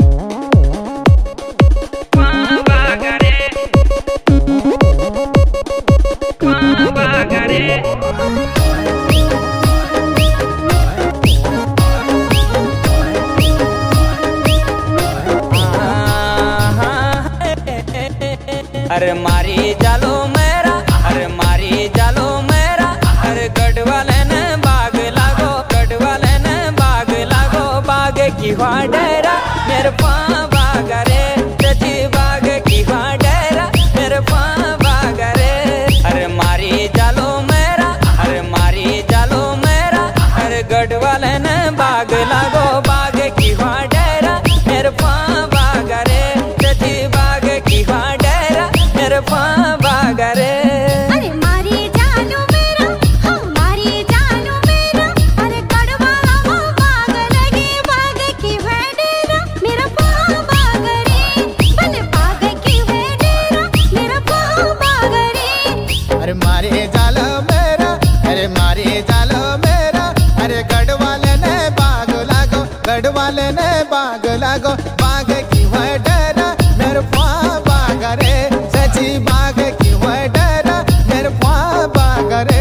अरे मारी जालो मेरा, अरे मारी जालो मेरा, अरे गढ़वाले ने बाग लागो, गढ़वाले ने बाग लागो, बाग की डेरा मेरे पाँ बाग रे, सची बाग की डेरा मेरे पाँ बाग रे। अरे मारी जालो मेरा, अरे मारी जालो मेरा, अरे गढ़वाले ने बाग लागो, बाग की डेरा मेरे पाँ बाग रे, सची बाग की डेरा मेरे पाँ बाग रे। अरे मारी जालो मेरा, हाँ मारी जालो मेरा, अरे गढ़वाला वो बाग लगे, बाग की डेरा मेरा पाँ बाग रे, भले बाग की डेरा मेरा पाँ बाग रे। अरे मारी जालो मेरा, अरे मारी जालो मेरा, अरे गढ़वाले ने बाग लागो, गढ़वाले ने बाग लागो, बाग की डेरा मेरे पाँ बाग रे, सची बाग की डेरा मेरे पाँ बाग रे।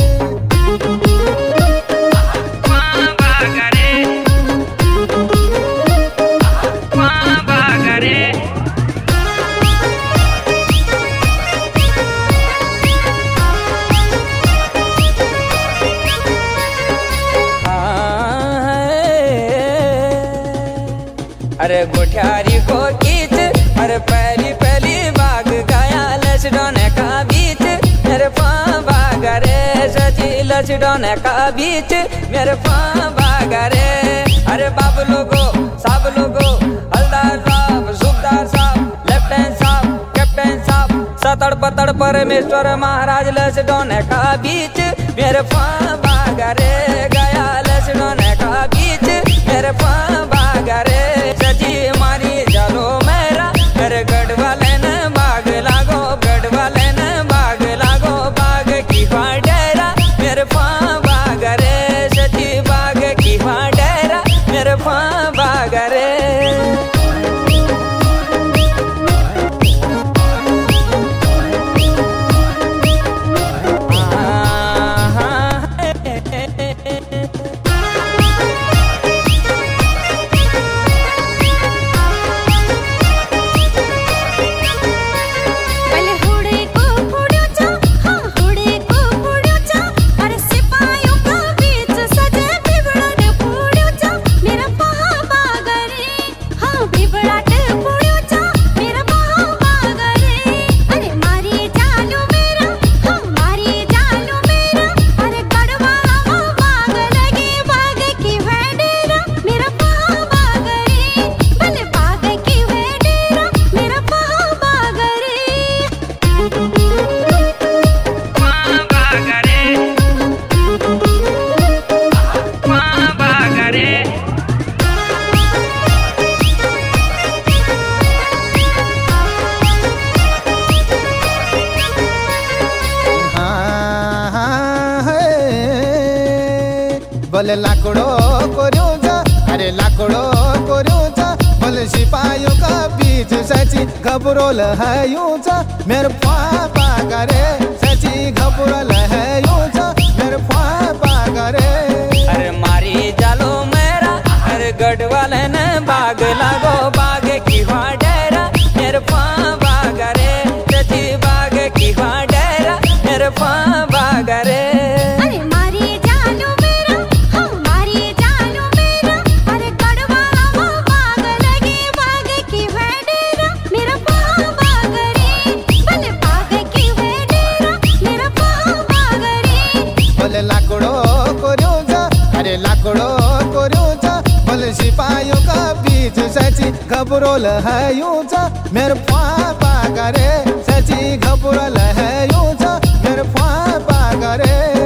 अरे गोठियारी को कीच, अरे पहली पहली बाग गाया लचडोने का बीच मेरे पाँ बाग रे, सची लचडोने का बीच मेरे पाँ बाग रे। अरे बाबू लोगो सब लोगो, हलदार साहब, सूबेदार साहब, लेफ्टिनेंट साहब, कैप्टन साहब, सतड़ पतड़ परमेश्वर महाराज लचडोने का बीच मेरे पाँ बाग रे, गया लचडोने का बीच मेरे पाँ बाग रे। सची मारी जालो मेरा, मेरे गढ़वाले ने बाग लागो, गढ़वाले ने बाग लागो, बाग की डेरा मेरे पाँ बाग रे, सची बाग की डेरा मेरे पाँ बाग रे। बोले लाकड़ो कोर्यो जा, अरे लाकड़ो कोर्यो जा, बोले सिपाहियों का बीच सची घबरोल है यूं जा मेरे पाँ बाग रे, सची घबरोल है यूं जा मेरे पाँ बाग रे। अरे मारी जालो मेरा, अरे गढ़वाले ने बाग लागो, बाग की डेरा मेरे पाँ बाग रे, सची बाग की डेरा मेरे पाँ बाग रे। लाकड़ो कोर्यो जा, अरे लाकड़ो कोर्यो जा, बोले सिपाहियों का बीच सची घबरोल है यूं जा मेरे पाँ बाग रे, सची घबरोल है यूं जा मेरे पाँ बाग रे।